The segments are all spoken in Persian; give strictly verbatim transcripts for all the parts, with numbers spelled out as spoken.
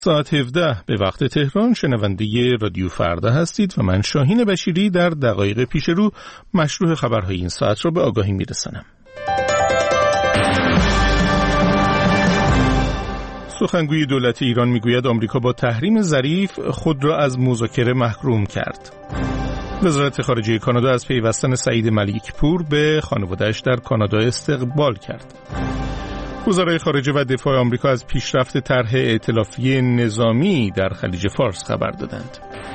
ساعت هفده به وقت تهران شنونده رادیو فردا هستید و من شاهین بشیری در دقایق پیش رو مشروع خبرهای این ساعت را به آگاهی میرسانم. سخنگوی دولت ایران میگوید آمریکا با تحریم ظریف خود را از مذاکره محروم کرد. وزارت خارجه کانادا از پیوستن سعید ملیکپور به خانواده‌اش در کانادا استقبال کرد. وزرای خارجه و دفاع آمریکا از پیشرفت طرح ائتلافی نظامی در خلیج فارس خبر دادند.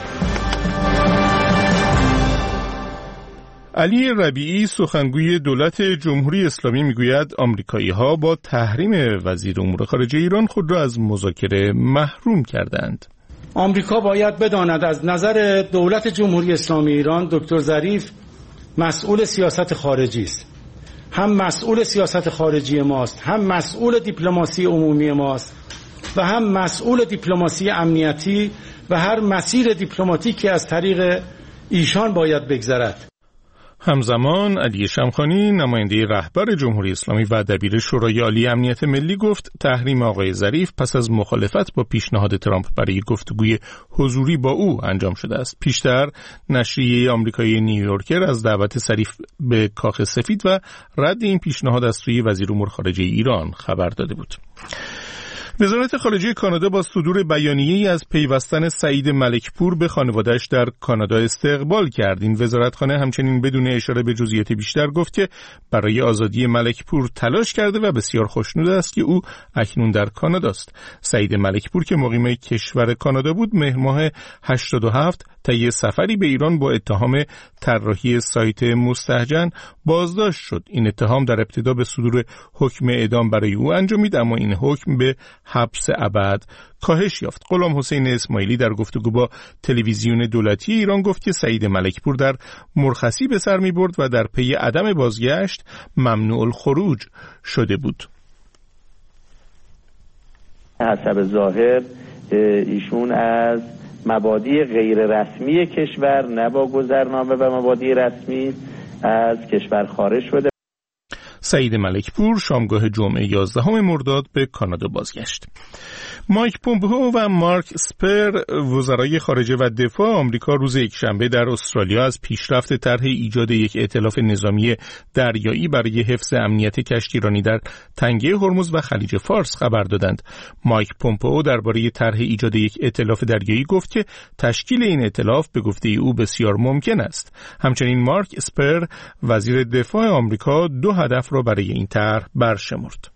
علی ربیعی سخنگوی دولت جمهوری اسلامی میگوید آمریکایی‌ها با تحریم وزیر امور خارجه ایران خود را از مذاکره محروم کردند. آمریکا باید بداند از نظر دولت جمهوری اسلامی ایران دکتر ظریف مسئول سیاست خارجی است. هم مسئول سیاست خارجی ماست، هم مسئول دیپلماسی عمومی ماست و هم مسئول دیپلماسی امنیتی و هر مسیر دیپلماتیکی از طریق ایشان باید بگذرد. همزمان علی شمخانی نماینده رهبر جمهوری اسلامی و دبیر شورای عالی امنیت ملی گفت تحریم آقای ظریف پس از مخالفت با پیشنهاد ترامپ برای گفتگوی حضوری با او انجام شده است. پیشتر نشریه آمریکایی نیویورکر از دعوت ظریف به کاخ سفید و رد این پیشنهاد از سوی وزیر امور خارجه ایران خبر داده بود. وزارت خارجه کانادا با صدور بیانیه‌ای از پیوستن سعید ملیکپور به خانواده‌اش در کانادا استقبال کرد. این وزارتخانه همچنین بدون اشاره به جزئیات بیشتر گفت که برای آزادی ملیکپور تلاش کرده و بسیار خوشنود است که او اکنون در کانادا است. سعید ملیکپور که مقیم کشور کانادا بود مهر ماه هشتاد و هفت طی سفری به ایران با اتهام طراحی سایت مستهجن بازداشت شد. این اتهام در ابتدا به صدور حکم اعدام برای او انجامید، اما این حکم به حبس ابد کاهش یافت. غلام حسین اسماعیلی در گفتگو با تلویزیون دولتی ایران گفت که سعید ملیکپور در مرخصی به سر می برد و در پی عدم بازگشت ممنوع الخروج شده بود. حسب ظاهر ایشون از مبادی غیر رسمی کشور نه با گذرنامه و مبادی رسمی از کشور خارج شده. سعید ملیکپور شامگاه جمعه یازدهم مرداد به کانادا بازگشت. مایک پومپئو و مارک اسپر وزرای خارجه و دفاع آمریکا روز یکشنبه در استرالیا از پیشرفت طرح ایجاد یک ائتلاف نظامی دریایی برای حفظ امنیت کشتیرانی در تنگه هرمز و خلیج فارس خبر دادند. مایک پومپئو درباره طرح ایجاد یک ائتلاف دریایی گفت که تشکیل این ائتلاف به گفته او بسیار ممکن است. همچنین مارک اسپر وزیر دفاع آمریکا دو هدف را برای این طرح برشمرد.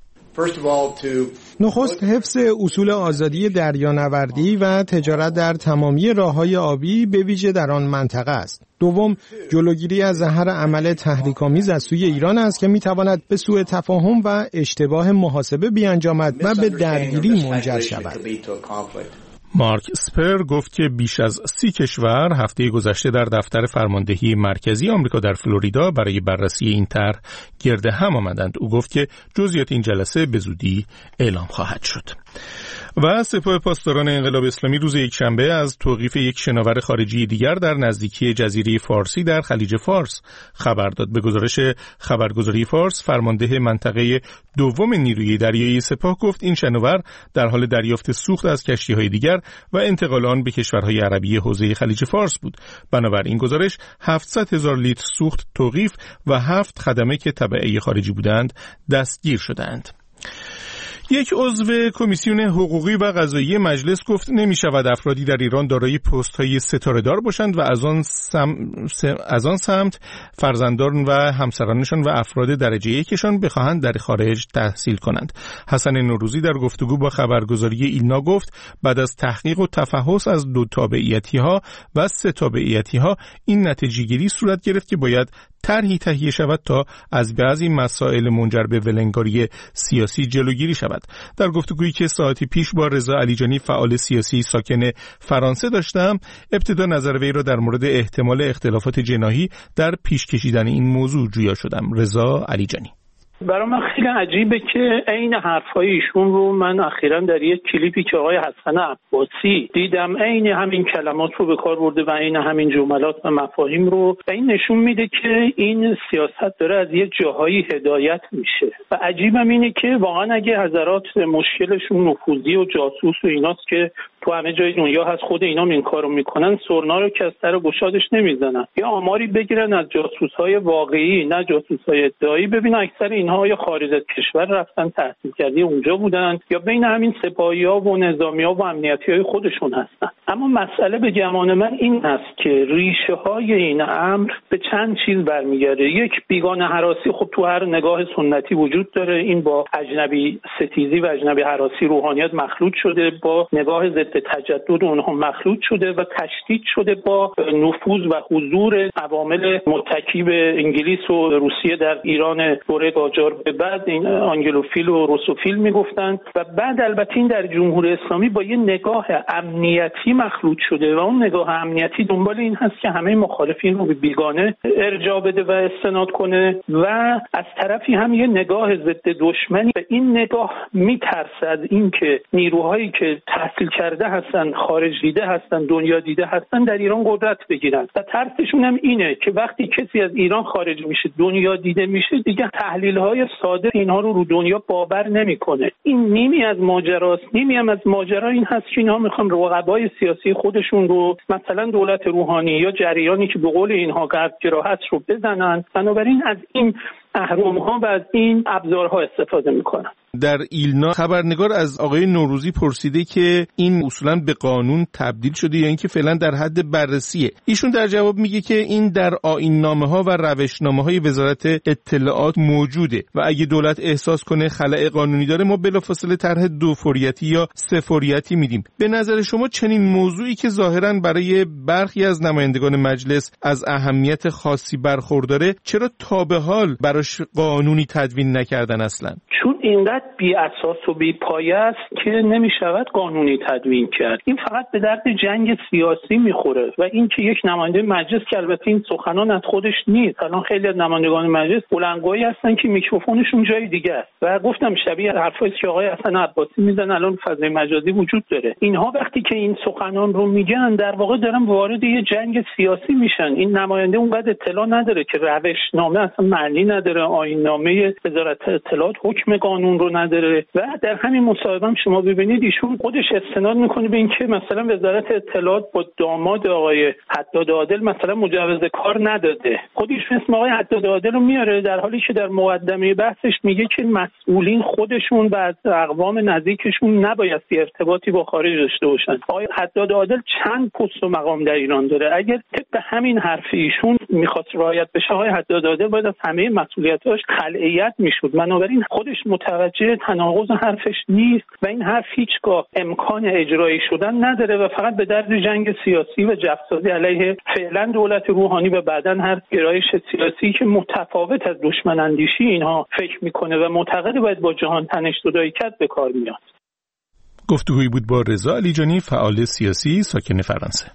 نخست حفظ اصول آزادی دریانوردی و تجارت در تمامی راه‌های آبی به ویژه در آن منطقه است. دوم، جلوگیری از ظهور عمل تحریک‌آمیز از سوی ایران است که می‌تواند به سوء تفاهم و اشتباه محاسبه بیانجامد و به درگیری منجر شود. مارک اسپر گفت که بیش از سی کشور هفته گذشته در دفتر فرماندهی مرکزی آمریکا در فلوریدا برای بررسی این طرح گرد هم آمدند. او گفت که جزئیات این جلسه به زودی اعلام خواهد شد. و سپاه پاسداران انقلاب اسلامی روز یکشنبه از توقیف یک شناور خارجی دیگر در نزدیکی جزیره فارسی در خلیج فارس خبر داد. به گزارش خبرگزاری فارس، فرمانده منطقه دوم نیروی دریایی سپاه گفت این شناور در حال دریافت سوخت از کشتی‌های دیگر و انتقال آن به کشورهای عربی حوزه خلیج فارس بود. بنابراین گزارش هفتصد هزار لیتر سوخت توقیف و هفت خدمه که تبعه خارجی بودند دستگیر شدند. یک عضو کمیسیون حقوقی و قضایی مجلس گفت نمی شود افرادی در ایران دارای پست های ستاره‌دار باشند و از آن سم... از آن سمت فرزندان و همسرانشان و افراد درجه یکشان بخواهند در خارج تحصیل کنند. حسن نوروزی در گفتگو با خبرگزاری ایلنا گفت بعد از تحقیق و تفحص از دو تابعیتی ها و سه تابعیتی ها این نتیجه گیری صورت گرفت که باید طرحی تهیه شود تا از بعضی مسائل منجر به ولنگاری سیاسی جلوگیری شود. در گفتگویی که ساعتی پیش با رضا علیجانی فعال سیاسی ساکن فرانسه داشتم، ابتدا نظر وی را در مورد احتمال اختلافات جناحی در پیش کشیدن این موضوع جویا شدم. رضا علیجانی: برای من خیلی عجیبه که عین حرفای ایشون رو من اخیراً در یک کلیپی که آقای حسن عباسی دیدم عین همین کلمات رو به کار برده و عین همین جملات و مفاهیم رو، و این نشون میده که این سیاست داره از یک جاهایی هدایت میشه. و عجیبم اینه که واقعا اگه حضرات مشکلشون نفوذی و جاسوس و ایناست که تو همه جای دنیا هست، خود اینا این کارو میکنن، سرنا رو که از سر گشادش نمیزنن، یا آماری بگیرن از جاسوس‌های واقعی نه جاسوس‌های ادعایی، ببینن اکثر اینها یا خارج از کشور رفتن تحصیل کردی اونجا بودن یا بین همین سپاهی‌ها و نظامی‌ها و امنیتی‌های خودشون هستن. اما مسئله به گمان من این است که ریشه‌های این امر به چند چیز برمیگرده. یک، بیگانه هراسی خب تو هر نگاه سنتی وجود داره، این با اجنبی ستیزی و اجنبی هراسی روحانیت مخلوط شده، با نگاه ضد تجدد اونها مخلوط شده و تشدید شده با نفوذ و حضور عوامل متکی به انگلیس و روسیه در ایران دوره قاجار به بعد، این آنگلوفیل و روسوفیل میگفتن، و بعد البته این در جمهوری اسلامی با یه نگاه امنیتی مخلوط شده و اون نگاه امنیتی دنبال این هست که همه مخالفین رو به بیگانه ارجاع بده و استناد کنه، و از طرفی هم یه نگاه ضد دشمنی. این نگاه میترسه از این که نیروهایی که تحصیل کرده هستن، خارج دیده هستن، دنیا دیده هستن، در ایران قدرت بگیرن، و ترسشون هم اینه که وقتی کسی از ایران خارج میشه، دنیا دیده میشه، دیگه تحلیل‌های ساده اینها رو رو دنیا باور نمیکنه. این نیمی از ماجراست. نیمی هم از ماجرا این هست که اینها میخوان رقبای سیاسی خودشون رو، مثلا دولت روحانی یا جریانی که به قول اینها غربگرا هست، رو بزنن. بنابراین از این اهرم‌ها و از این ابزارها استفاده میکنن. در ایلنا خبرنگار از آقای نوروزی پرسیده که این اصولاً به قانون تبدیل شده یا اینکه فعلا در حد بررسیه. ایشون در جواب میگه که این در آیین‌نامه‌ها و روشنامه‌های وزارت اطلاعات موجوده و اگه دولت احساس کنه خلأ قانونی داره ما بلافاصله طرح دوفوریتی یا سه‌فوریتی میدیم. به نظر شما چنین موضوعی که ظاهراً برای برخی از نمایندگان مجلس از اهمیت خاصی برخورداره، چرا تا به حال براش قانونی تدوین نکردن اصلاً؟ چون اینقدر بی اساس و بی پایه است که نمیشود قانونی تدوین کرد. این فقط به درد جنگ سیاسی میخوره و این که یک نماینده مجلس، که البته این سخنان از خودش نیست، الان خیلی از نمایندگان مجلس بلندگویی هستن که میکروفونشون جای دیگه است و گفتم شبیه حرفایی که آقای حسن عباسی میزنن الان فضای مجازی وجود داره. اینها وقتی که این سخنان رو میگن در واقع دارن وارد یه جنگ سیاسی میشن. این نماینده اونقدر اطلاع نداره که روشنامه اصلا معنی نداره، آیین‌نامه وزارت اطلاعات حکم قانون رو نداره، و در همین مصاحبه هم شما ببینید ایشون خودش استناد میکنه به اینکه مثلا وزارت اطلاعات با داماد آقای حداد عادل مثلا مجوز کار نداده. خودش اسم آقای حداد عادل رو میاره در حالی که در مقدمه بحثش میگه که مسئولین خودشون و از اقوام نزدیکشون نباید ارتباطی با خارج داشته باشن. آقای حداد عادل چند پست و مقام در ایران داره. اگر طبق همین حرف ایشون میخواست رعایت بشه، آقای حداد عادل باید از همه مسئولیتاش خلعیت میشد. بنابراین خودش متوجه تناقض حرفش نیست و این حرف هیچگاه امکان اجرایی شدن نداره و فقط به درد جنگ سیاسی و جفسازی علیه فعلا دولت روحانی و بعداً هر گرایش سیاسی که متفاوت از دشمن اندیشی اینها فکر میکنه و معتقد باید با جهان تنش زدایی کرد به کار میاد. گفتگویی بود با رضا علیجانی، فعال سیاسی ساکن فرانسه.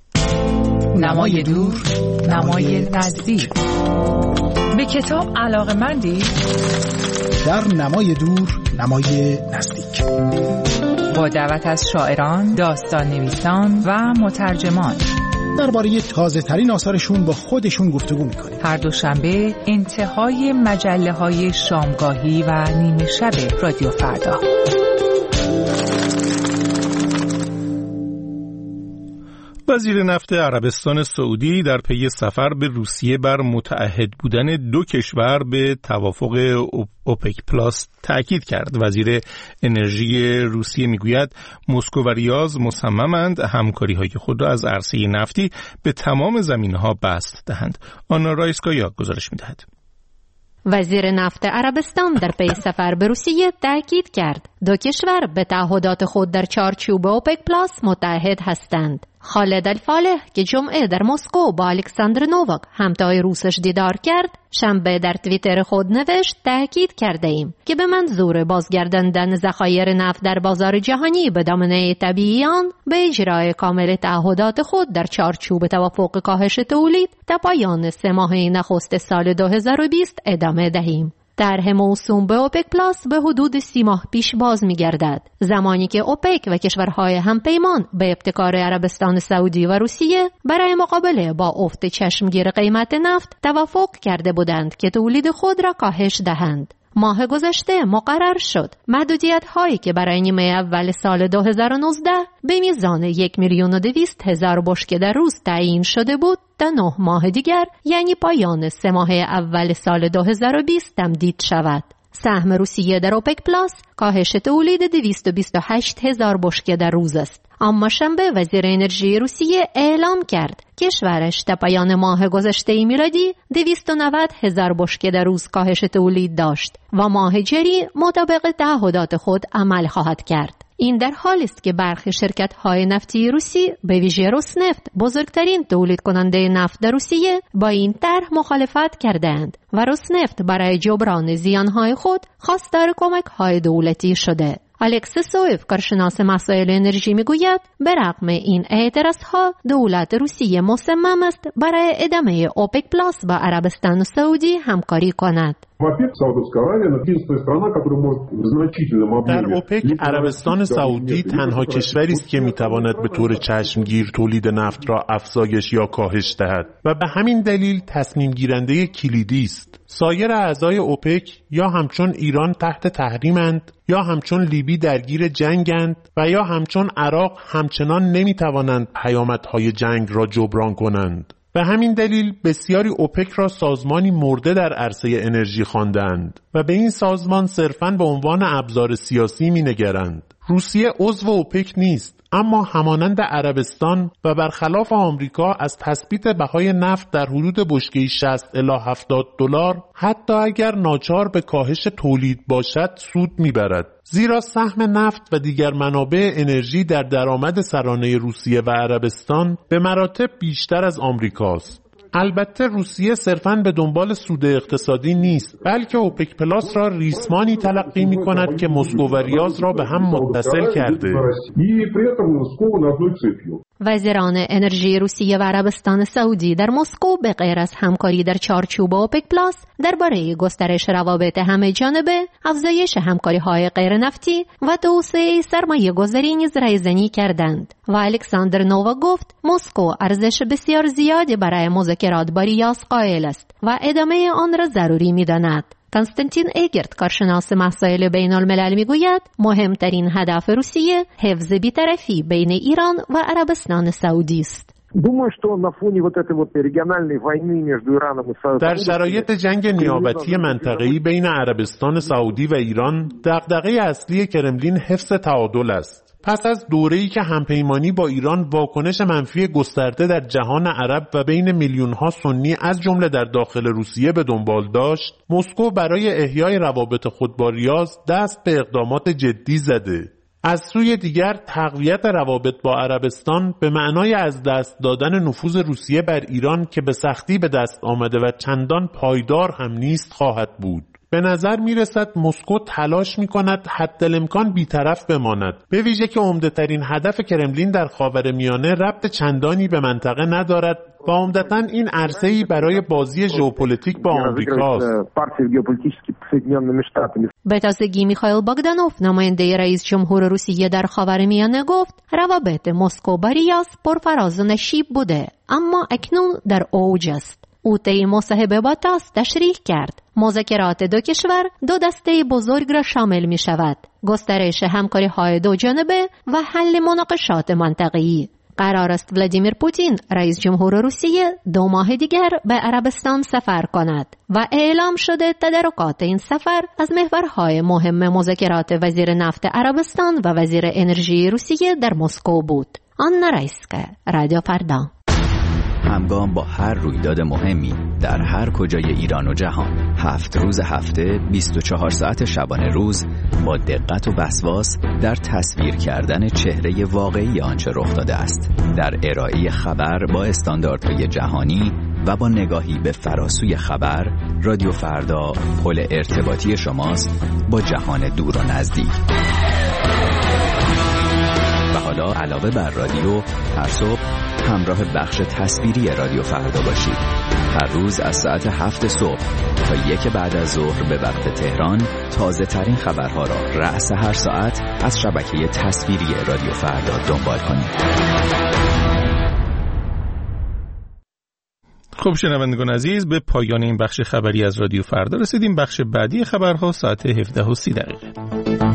نمای دور، نمای نزدیک. به کتاب علاقه‌مندی؟ در نمای دور، نمای نزدیک. با دعوت از شاعران، داستان نویسان و مترجمان درباره تازه ترین آثارشون با خودشون گفتگو میکنیم. هر دوشنبه انتهای مجله های شامگاهی و نیمه شب رادیو فردا. وزیر نفت عربستان سعودی در پی سفر به روسیه بر متعهد بودن دو کشور به توافق اوپک پلاس تأکید کرد. وزیر انرژی روسیه میگوید مسکو و ریاض مصممند همکاری‌های خود را از عرصه نفتی به تمام زمینه‌ها بسط دهند. آنا رایسکایا گزارش می‌دهد. وزیر نفت عربستان در پی سفر به روسیه تأکید کرد دو کشور به تعهدات خود در چارچوب اوپک پلاس متحد هستند. خالد الفالح که جمعه در مسکو با الکساندر نوواک همتای روسش دیدار کرد، شنبه در توییتر خود نوشت تأکید کرده ایم که به منظور بازگرداندن ذخایر نفت در بازار جهانی به دامنه طبیعی آن به اجرای کامل تعهدات خود در چارچوب توافق کاهش تولید تا پایان سه ماهه نخست سال دو هزار و بیست ادامه دهیم. طرح موسوم به اوپک پلاس به حدود سی ماه پیش باز می‌گردد، زمانی که اوپک و کشورهای همپیمان به ابتکار عربستان سعودی و روسیه برای مقابله با افت چشمگیر قیمت نفت توافق کرده بودند که تولید خود را کاهش دهند. ماه گذشته مقرر شد محدودیت هایی که برای نیمه اول سال دو هزار و نوزده به میزان یک میلیون و دویست هزار بشکه در روز تعیین شده بود تا نه ماه دیگر یعنی پایان سه ماه اول سال دو هزار و بیست تمدید شود. سهم روسیه در اوپک پلاس کاهش تولید دویست و بیست و هشت هزار بشکه در روز است. اما شنبه وزیر انرژی روسیه اعلام کرد کشورش تا پایان ماه گذشته میلادی دویست و نود هزار بشکه در روز کاهش تولید داشت و ماه جاری مطابق تعهدات خود عمل خواهد کرد. این در حالی است که برخی شرکت‌های نفتی روسی به ویژه روسنفت بزرگترین تولید کننده نفت در روسیه با این طرح مخالفت کردند و روسنفت برای جبران زیان‌های خود خواستار کمک‌های دولتی شده. الکس سویف کارشناس مسائل انرژی میگوید به رغم این اعتراضها دولت روسیه مصمم است برای ادامه اوپک پلاس با عربستان و سعودی همکاری کند. در اوپک عربستان سعودی تنها کشوری است که میتواند به طور چشمگیر تولید نفت را افزایش یا کاهش دهد و به همین دلیل تصمیم گیرنده کلیدی است. سایر اعضای اوپک یا همچون ایران تحت تحریمند یا همچون لیبی درگیر جنگند و یا همچون عراق همچنان نمیتوانند پیامدهای جنگ را جبران کنند. به همین دلیل بسیاری اوپک را سازمانی مرده در عرصه انرژی خواندند و به این سازمان صرفاً به عنوان ابزار سیاسی می‌نگرند. روسیه عضو اوپک نیست، اما همانند عربستان و برخلاف آمریکا از تثبیت بهای نفت در حدود بشکه‌ای شصت الی هفتاد دلار حتی اگر ناچار به کاهش تولید باشد سود میبرد، زیرا سهم نفت و دیگر منابع انرژی در درآمد سرانه روسیه و عربستان به مراتب بیشتر از آمریکاست. البته روسیه صرفاً به دنبال سود اقتصادی نیست، بلکه اوپک پلاس را ریسمانی تلقی می کند که مسکو و ریاض را به هم متصل کرده. وزیران انرژی روسیه و عربستان سعودی در مسکو به غیر از همکاری در چارچوب اوپک پلاس درباره گسترش روابط همه جانبه، افزایش همکاری‌های غیر نفتی و توسعه سرمایه‌گذاری نیز رایزنی کردند و الکساندر نووا گفت مسکو ارزش بسیار زیادی برای مذاکرات با ریاض قائل است و ادامه آن را ضروری می‌داند. کنستانتین ایگرت کارشناس مسائل بین الملل میگوید مهمترین هدف روسیه حفظ بی‌طرفی بین ایران و عربستان سعودی است. در شرایط جنگ نیابتی منطقه‌ای بین عربستان سعودی و ایران، دغدغه اصلی کرملین حفظ تعادل است. پس از دوره‌ای که همپیمانی با ایران واکنش منفی گسترده در جهان عرب و بین میلیون‌ها سنی از جمله در داخل روسیه به دنبال داشت، مسکو برای احیای روابط خود با ریاض دست به اقدامات جدی زده. از سوی دیگر تقویت روابط با عربستان به معنای از دست دادن نفوذ روسیه بر ایران که به سختی به دست آمده و چندان پایدار هم نیست خواهد بود. به نظر می رسد مسکو تلاش می کند حتی الامکان بی‌طرف بماند، به ویژه که عمده‌ترین هدف کرملین در خاورمیانه ربط چندانی به منطقه ندارد و عمدتاً این عرصه‌ای برای بازی ژئوپلیتیک با آمریکاست. به تازگی میخائیل باگدانوف نماینده رئیس جمهور روسیه در خاورمیانه گفت روابط مسکو با ریاض پرفراز و نشیب بوده اما اکنون در اوج است. او طی مصاحبه با تاس تشریح کرد مذاکرات دو کشور دو دسته بزرگ را شامل می شود: گسترش همکاری های دو جانبه و حل مناقشات منطقه‌ای. قرار است ولادیمیر پوتین رئیس جمهور روسیه دو ماه دیگر به عربستان سفر کند و اعلام شده تدارکات این سفر از محورهای مهم مذاکرات وزیر نفت عربستان و وزیر انرژی روسیه در مسکو بود. آنا رایسکا، رادیو فردا. همگام با هر رویداد مهمی در هر کجای ایران و جهان، هفت روز هفته، بیست و چهار ساعت شبانه روز، با دقت و وسواس در تصویر کردن چهره واقعی آنچه رخ داده است، در ارائه خبر با استانداردهای جهانی و با نگاهی به فراسوی خبر، رادیو فردا پل ارتباطی شماست با جهان دور و نزدیک. و حالا حالا علاوه بر رادیو هر صبح همراه بخش تصویری رادیو فردا باشید. هر روز از ساعت هفت صبح تا یک بعد از ظهر به وقت تهران تازه ترین خبرها را رأس هر ساعت از شبکه تصویری رادیو فردا دنبال کنید. خب شنوندگان عزیز، به پایان این بخش خبری از رادیو فردا رسیدیم. بخش بعدی خبرها ساعت هفده و سی دقیقه.